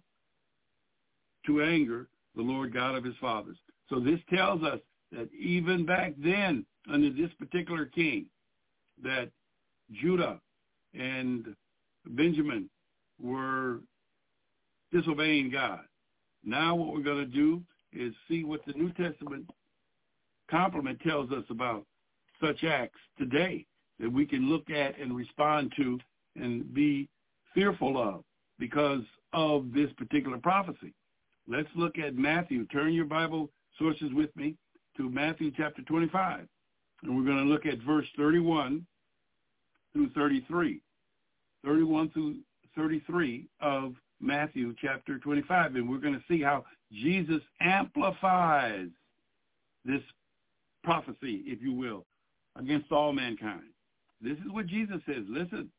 to anger the Lord God of his fathers. So this tells us that even back then, under this particular king, that Judah and Benjamin were disobeying God. Now what we're going to do is see what the New Testament complement tells us about such acts today that we can look at and respond to and be fearful of because of this particular prophecy. Let's look at Matthew. Turn your Bible sources with me to Matthew chapter twenty-five. And we're going to look at verse thirty-one through thirty-three. thirty-one through thirty-three of Matthew chapter twenty-five. And we're going to see how Jesus amplifies this prophecy, if you will, against all mankind. This is what Jesus says. Listen.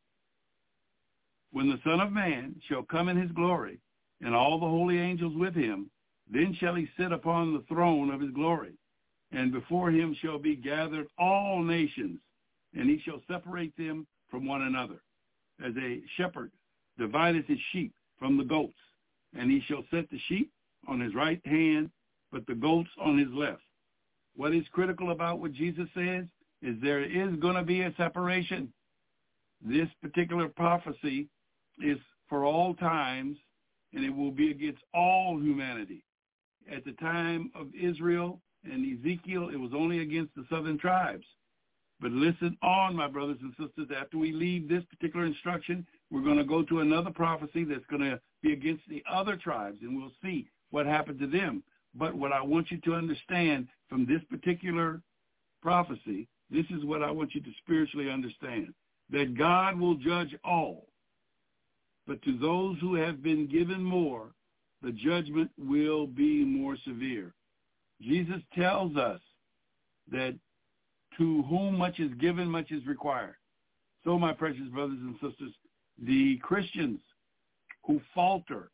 When the Son of Man shall come in his glory, and all the holy angels with him, then shall he sit upon the throne of his glory. And before him shall be gathered all nations, and he shall separate them from one another, as a shepherd divideth his sheep from the goats. And he shall set the sheep on his right hand, but the goats on his left. What is critical about what Jesus says is there is going to be a separation. This particular prophecy is for all times, and it will be against all humanity. At the time of Israel and Ezekiel, it was only against the southern tribes. But listen on, my brothers and sisters, after we leave this particular instruction, we're going to go to another prophecy that's going to be against the other tribes, and we'll see what happened to them. But what I want you to understand from this particular prophecy, this is what I want you to spiritually understand, that God will judge all. But to those who have been given more, the judgment will be more severe. Jesus tells us that to whom much is given, much is required. So, my precious brothers and sisters, the Christians who falter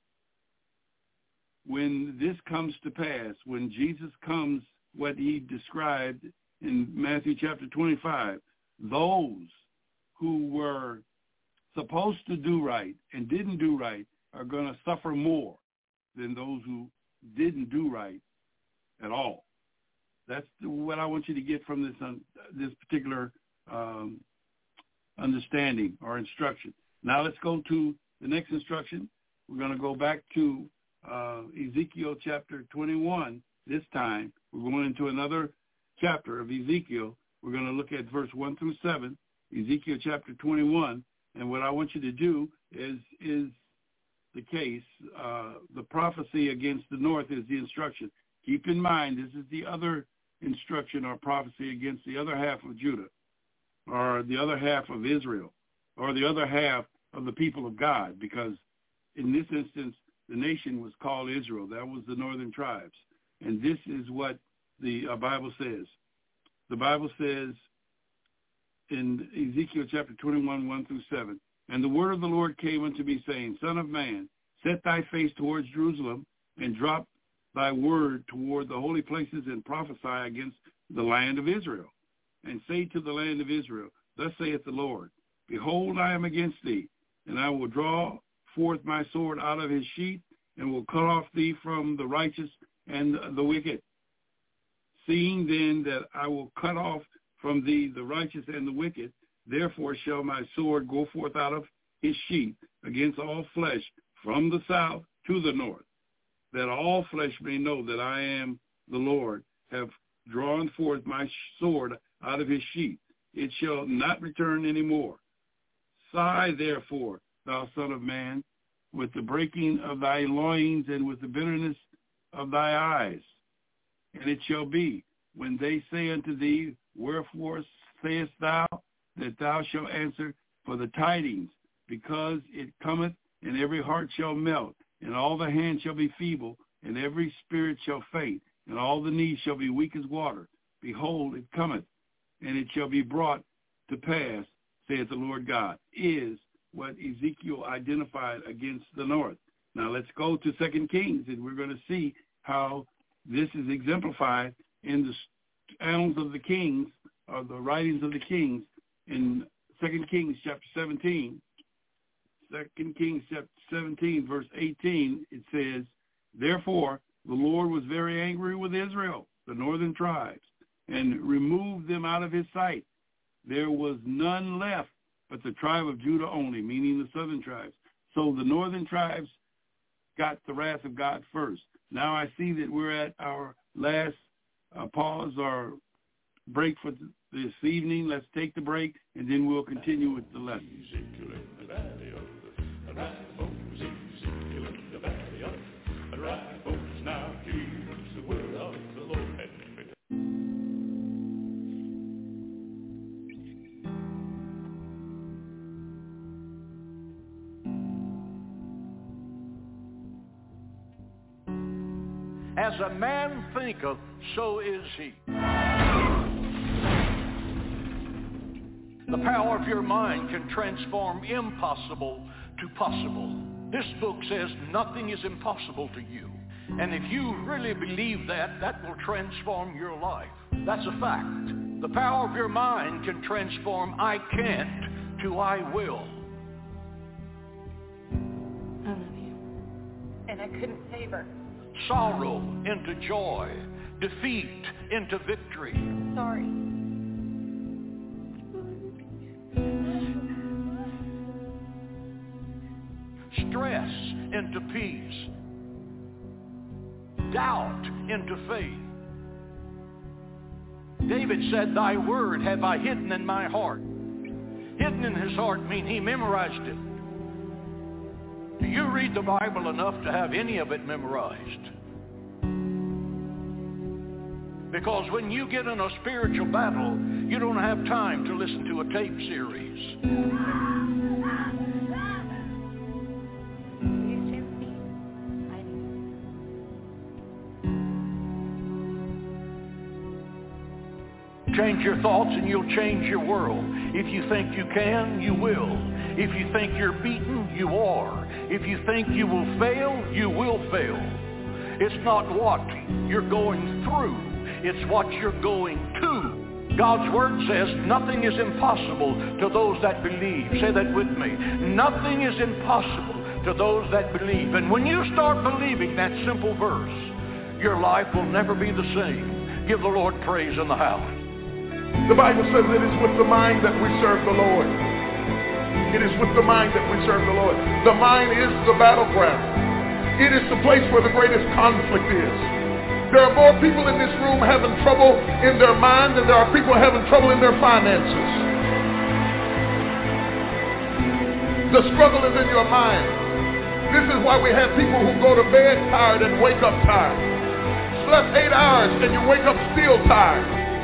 when this comes to pass, when Jesus comes, what he described in Matthew chapter twenty-five, those who were supposed to do right and didn't do right are going to suffer more than those who didn't do right at all. That's what I want you to get from this um, this particular um, understanding or instruction. Now let's go to the next instruction. We're going to go back to uh, Ezekiel chapter twenty-one. This time we're going into another chapter of Ezekiel. We're going to look at verse one through seven, Ezekiel chapter twenty-one. And what I want you to do is is the case. Uh, the prophecy against the north is the instruction. Keep in mind, this is the other instruction or prophecy against the other half of Judah, or the other half of Israel, or the other half of the people of God, because in this instance, the nation was called Israel. That was the northern tribes. And this is what the uh, Bible says. The Bible says in Ezekiel chapter twenty-one, one through seven, and the word of the Lord came unto me, saying, Son of man, set thy face towards Jerusalem, and drop thy word toward the holy places, and prophesy against the land of Israel. And say to the land of Israel, Thus saith the Lord, Behold, I am against thee, and I will draw forth my sword out of his sheath, and will cut off thee from the righteous and the wicked. Seeing then that I will cut off from thee the righteous and the wicked, therefore shall my sword go forth out of his sheath against all flesh from the south to the north, that all flesh may know that I am the Lord, have drawn forth my sword out of his sheath. It shall not return any more. Sigh therefore, thou son of man, with the breaking of thy loins and with the bitterness of thy eyes. And it shall be when they say unto thee, wherefore sayest thou that thou shalt answer? For the tidings, because it cometh, and every heart shall melt, and all the hands shall be feeble, and every spirit shall faint, and all the knees shall be weak as water. Behold, it cometh, and it shall be brought to pass, saith the Lord God, is what Ezekiel identified against the north. Now let's go to Second Kings, and we're going to see how this is exemplified in the annals of the kings, or the writings of the kings, in Second Kings chapter seventeen. Second Kings chapter seventeen, verse eighteen, it says, therefore the Lord was very angry with Israel, the northern tribes, and removed them out of his sight. There was none left but the tribe of Judah only, meaning the southern tribes. So the northern tribes got the wrath of God first. Now I see that we're at our last uh, pause or break for this evening. Let's take the break, and then we'll continue with the lesson. As a man thinketh, so is he. The power of your mind can transform impossible to possible. This book says nothing is impossible to you. And if you really believe that, that will transform your life. That's a fact. The power of your mind can transform I can't to I will. I love you. And I couldn't save her. Sorrow into joy. Defeat into victory. Sorry. Stress into peace. Doubt into faith. David said, thy word have I hidden in my heart. Hidden in his heart means he memorized it. Do you read the Bible enough to have any of it memorized? Because when you get in a spiritual battle, you don't have time to listen to a tape series. Change your thoughts and you'll change your world. If you think you can, you will. If you think you're beaten, you are. If you think you will fail, you will fail. It's not what you're going through. It's what you're going to. God's word says nothing is impossible to those that believe. Say that with me. Nothing is impossible to those that believe. And when you start believing that simple verse, your life will never be the same. Give the Lord praise in the house. The Bible says it is with the mind that we serve the Lord. It is with the mind that we serve the Lord. The mind is the battleground. It is the place where the greatest conflict is. There are more people in this room having trouble in their mind than there are people having trouble in their finances. The struggle is in your mind. This is why we have people who go to bed tired and wake up tired. Slept eight hours and you wake up still tired.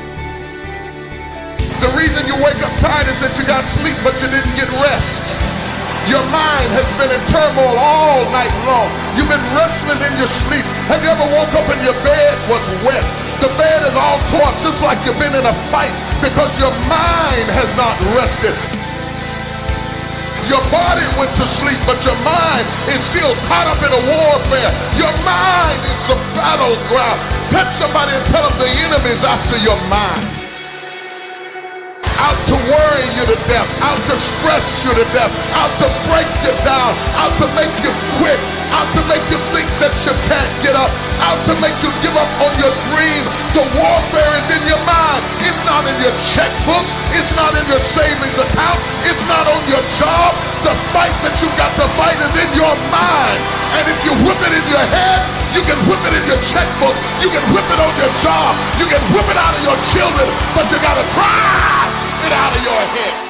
The reason you wake up tired is that you got sleep but you didn't get rest. Your mind has been in turmoil all night long. You've been wrestling in your sleep. Have you ever woke up and your bed was wet? The bed is all torn just like you've been in a fight because your mind has not rested. Your body went to sleep, but your mind is still caught up in a warfare. Your mind is the battleground. Touch somebody and tell them the enemy's after your mind. Out to worry you to death, out to stress you to death, out to break you down, out to make you quit, out to make you think that you can't get up, out to make you give up on your dream. The warfare is in your mind. It's not in your checkbook. It's not in your savings account. It's not on your job. The fight that you got to fight is in your mind. And if you whip it in your head, you can whip it in your checkbook. You can whip it on your job. You can whip it out of your children. But you got to drive it out of your head.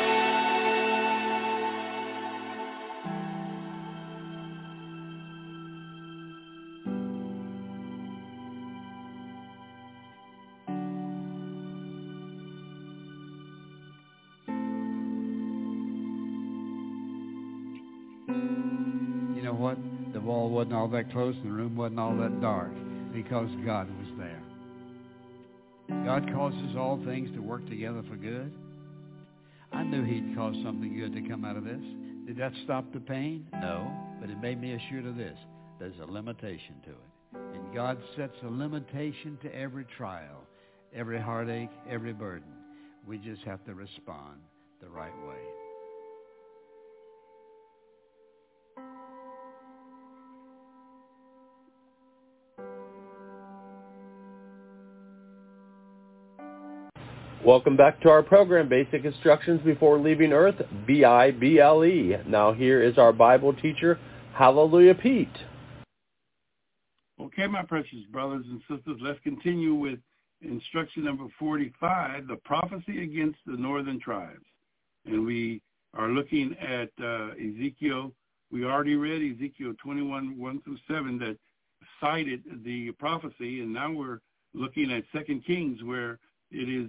You know what? The wall wasn't all that close and the room wasn't all that dark because God was there. God causes all things to work together for good. I knew he'd cause something good to come out of this. Did that stop the pain? No, but it made me assured of this. There's a limitation to it. And God sets a limitation to every trial, every heartache, every burden. We just have to respond the right way. Welcome back to our program, Basic Instructions Before Leaving Earth, B I B L E. Now here is our Bible teacher, Hallelujah Pete. Okay, my precious brothers and sisters, let's continue with instruction number forty-five, the prophecy against the northern tribes. And we are looking at uh, Ezekiel. We already read Ezekiel twenty-one, one through seven that cited the prophecy, and now we're looking at Second Kings where it is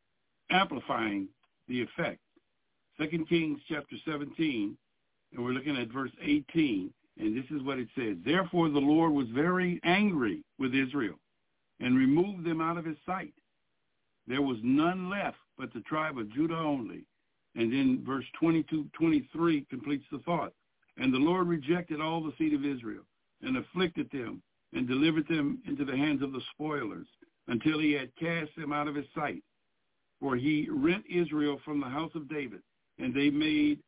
amplifying the effect. Second Kings chapter seventeen, and we're looking at verse eighteen, and this is what it says. Therefore the Lord was very angry with Israel and removed them out of his sight. There was none left but the tribe of Judah only. And then verse twenty-two, twenty-three completes the thought. And the Lord rejected all the seed of Israel and afflicted them and delivered them into the hands of the spoilers until he had cast them out of his sight. For he rent Israel from the house of David, and they made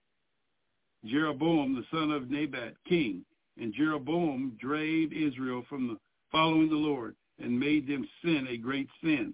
Jeroboam, the son of Nebat, king. And Jeroboam drave Israel from the following the Lord, and made them sin a great sin.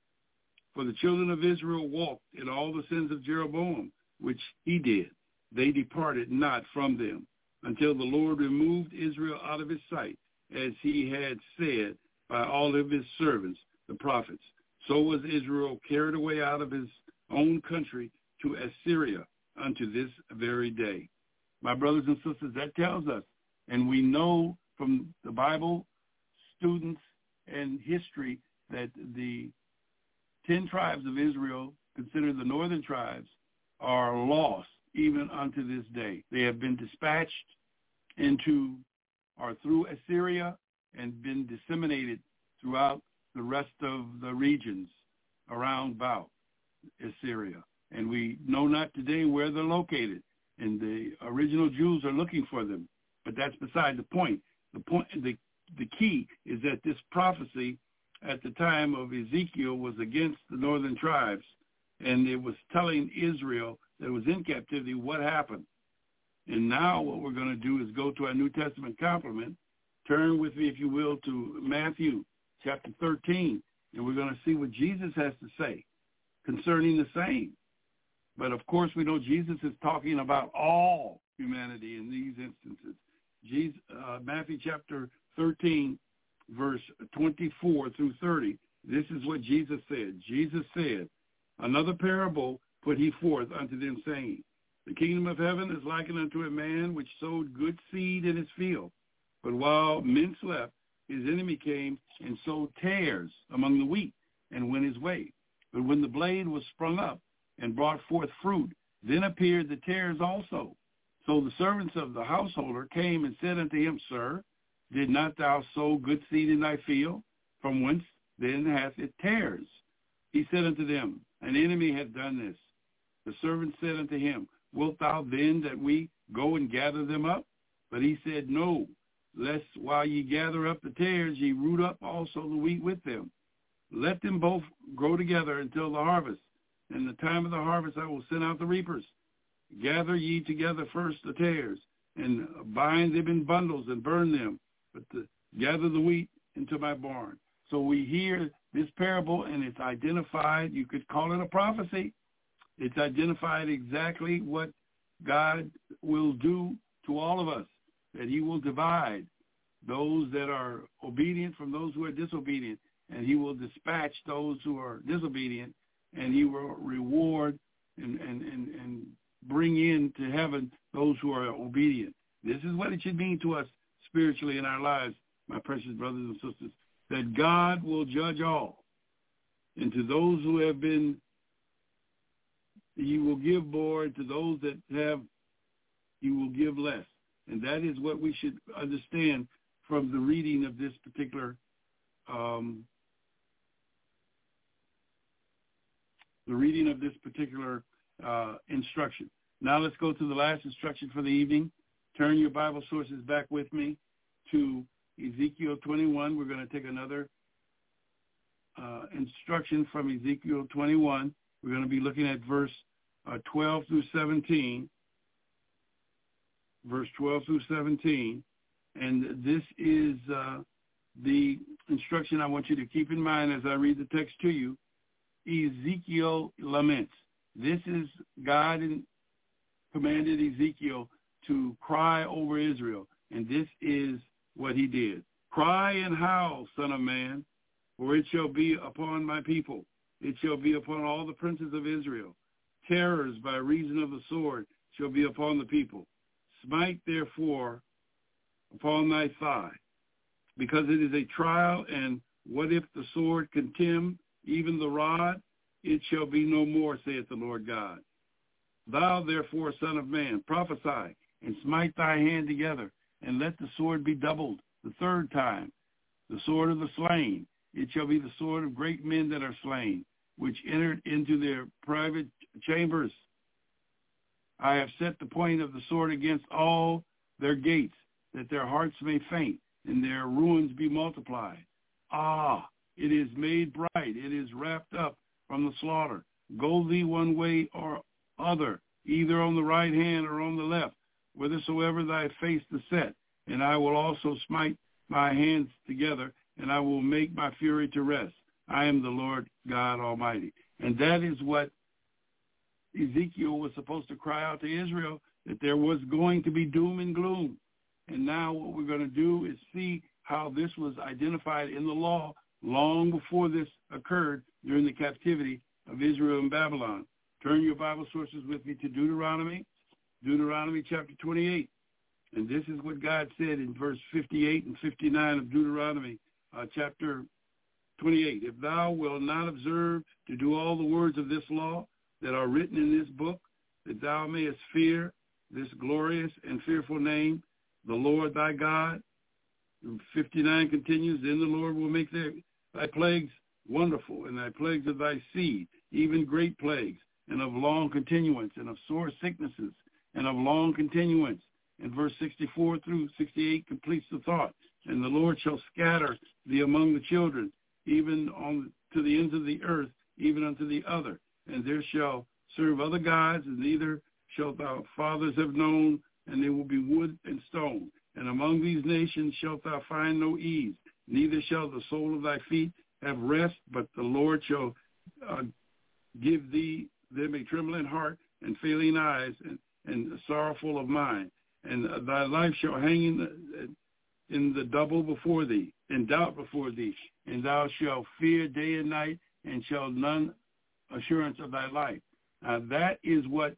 For the children of Israel walked in all the sins of Jeroboam, which he did. They departed not from them, until the Lord removed Israel out of his sight, as he had said by all of his servants, the prophets. So was Israel carried away out of his own country to Assyria unto this very day. My brothers and sisters, that tells us, and we know from the Bible, students, and history, that the ten tribes of Israel, considered the northern tribes, are lost even unto this day. They have been dispatched into or through Assyria and been disseminated throughout the rest of the regions around about Assyria. And we know not today where they're located. And the original Jews are looking for them. But that's beside the point. The point, the, the key is that this prophecy at the time of Ezekiel was against the northern tribes. And it was telling Israel that was in captivity what happened. And now what we're going to do is go to our New Testament complement. Turn with me, if you will, to Matthew chapter thirteen, and we're going to see what Jesus has to say concerning the same. But of course, we know Jesus is talking about all humanity in these instances. Jesus, uh, Matthew chapter thirteen, verse twenty-four through thirty, this is what Jesus said. Jesus said, another parable put he forth unto them, saying, the kingdom of heaven is likened unto a man which sowed good seed in his field. But while men slept, his enemy came and sowed tares among the wheat and went his way. But when the blade was sprung up and brought forth fruit, then appeared the tares also. So the servants of the householder came and said unto him, Sir, did not thou sow good seed in thy field? From whence then hath it tares? He said unto them, an enemy hath done this. The servant said unto him, Wilt thou then that we go and gather them up? But he said, No, lest while ye gather up the tares, ye root up also the wheat with them. Let them both grow together until the harvest. In the time of the harvest I will send out the reapers. Gather ye together first the tares, and bind them in bundles and burn them, but the, gather the wheat into my barn. So we hear this parable, and it's identified. You could call it a prophecy. It's identified exactly what God will do to all of us, that he will divide those that are obedient from those who are disobedient, and he will dispatch those who are disobedient, and he will reward and, and, and, and bring in to heaven those who are obedient. This is what it should mean to us spiritually in our lives, my precious brothers and sisters, that God will judge all. And to those who have been, he will give more, and to those that have, he will give less. And that is what we should understand from the reading of this particular um, the reading of this particular uh, instruction. Now let's go to the last instruction for the evening. Turn your Bible sources back with me to Ezekiel twenty-one. We're going to take another uh, instruction from Ezekiel twenty-one. We're going to be looking at verse uh, twelve through seventeen. Verse twelve through seventeen. And this is uh, the instruction I want you to keep in mind as I read the text to you. Ezekiel laments. This is God in, commanded Ezekiel to cry over Israel. And this is what he did. Cry and howl, son of man, for it shall be upon my people. It shall be upon all the princes of Israel. Terrors by reason of the sword shall be upon the people. Smite therefore upon thy thigh, because it is a trial, and what if the sword contemn even the rod? It shall be no more, saith the Lord God. Thou therefore, son of man, prophesy, and smite thy hand together, and let the sword be doubled the third time, the sword of the slain. It shall be the sword of great men that are slain, which entered into their private chambers. I have set the point of the sword against all their gates, that their hearts may faint, and their ruins be multiplied. Ah, it is made bright, it is wrapped up from the slaughter. Go thee one way or other, either on the right hand or on the left, whithersoever thy face is set, and I will also smite my hands together, and I will make my fury to rest. I am the Lord God Almighty. And that is what Ezekiel was supposed to cry out to Israel, that there was going to be doom and gloom. And now what we're going to do is see how this was identified in the law long before this occurred during the captivity of Israel in Babylon. Turn your Bible sources with me to Deuteronomy, Deuteronomy chapter twenty-eight. And this is what God said in verse fifty-eight and fifty-nine of Deuteronomy uh, chapter twenty-eight. If thou wilt not observe to do all the words of this law that are written in this book, that thou mayest fear this glorious and fearful name, the Lord thy God. fifty-nine continues, then the Lord will make their, thy plagues wonderful, and thy plagues of thy seed, even great plagues, and of long continuance, and of sore sicknesses, and of long continuance. And verse sixty-four through sixty-eight completes the thought. And the Lord shall scatter thee among the children, even on to the ends of the earth, even unto the other. And there shall serve other gods, and neither shalt thou fathers have known, and they will be wood and stone. And among these nations shalt thou find no ease, neither shall the sole of thy feet have rest, but the Lord shall uh, give thee them a trembling heart and failing eyes, and, and sorrowful of mind. And thy life shall hang in the, in the double before thee, in doubt before thee, and thou shalt fear day and night, and shall none assurance of thy life. Now that is what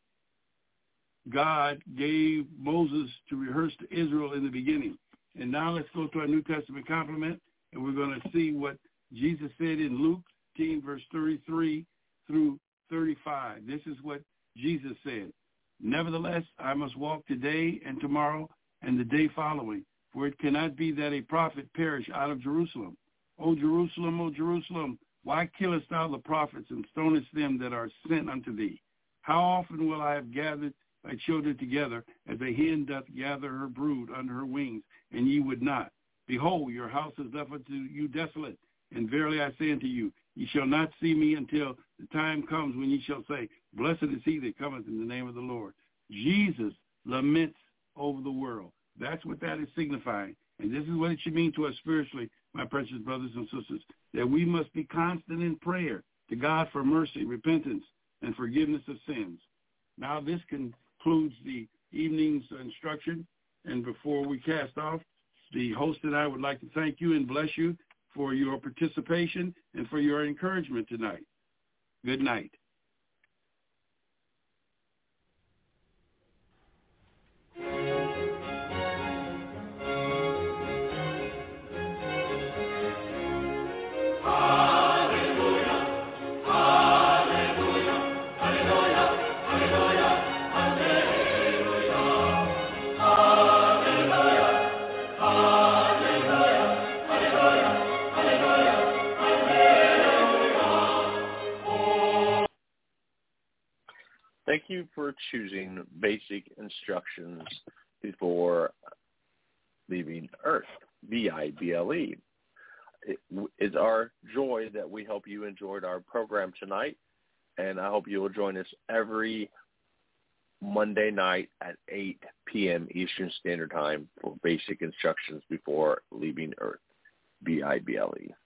God gave Moses to rehearse to Israel in the beginning. And now let's go to our New Testament complement, and we're going to see what Jesus said in Luke ten, verse thirty-three through thirty-five. This is what Jesus said. Nevertheless, I must walk today and tomorrow and the day following, for it cannot be that a prophet perish out of Jerusalem. O Jerusalem, O Jerusalem, why killest thou the prophets and stonest them that are sent unto thee? How often will I have gathered thy children together, as a hen doth gather her brood under her wings, and ye would not? Behold, your house is left unto you desolate. And verily I say unto you, ye shall not see me until the time comes when ye shall say, Blessed is he that cometh in the name of the Lord. Jesus laments over the world. That's what that is signifying. And this is what it should mean to us spiritually, my precious brothers and sisters, that we must be constant in prayer to God for mercy, repentance, and forgiveness of sins. Now this concludes the evening's instruction. And before we cast off, the host and I would like to thank you and bless you for your participation and for your encouragement tonight. Good night. Hallelujah. you for choosing basic instructions before leaving Earth, B I B L E. It is our joy that we hope you enjoyed our program tonight, and I hope you will join us every Monday night at eight p.m. Eastern Standard Time for basic instructions before leaving Earth, B I B L E.